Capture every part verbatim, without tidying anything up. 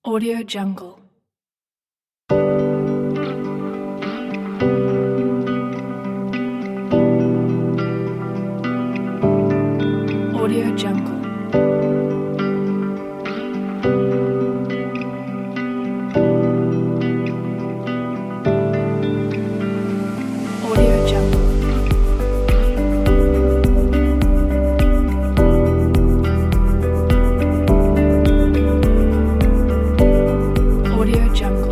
Audio Jungle. Audio Jungle. Audio Jungle. Audio Jungle.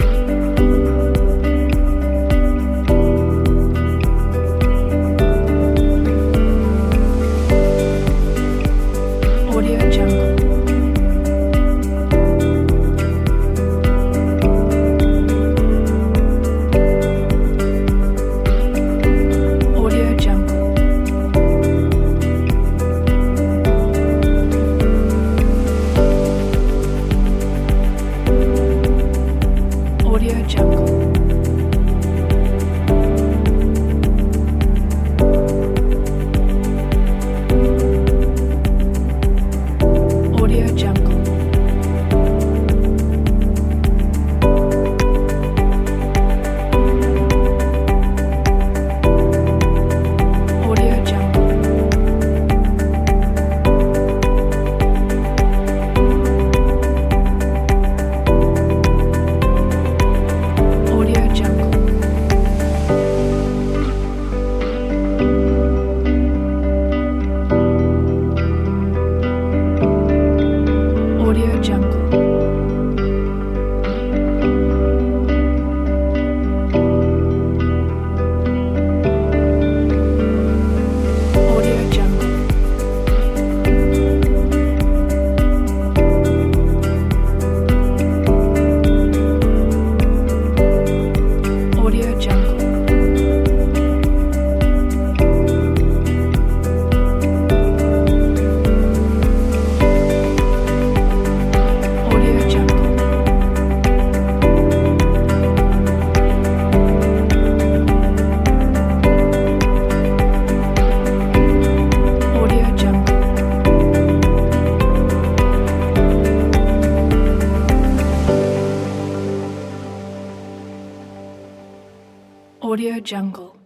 Audio Jungle. Audio Jungle. Audio Jungle. Audio Jungle. Audio Jungle. Audio Jungle. Audio Jungle. Audio Jungle. Audio Jungle. Audio Jungle. Audio Jungle. Audio Jungle.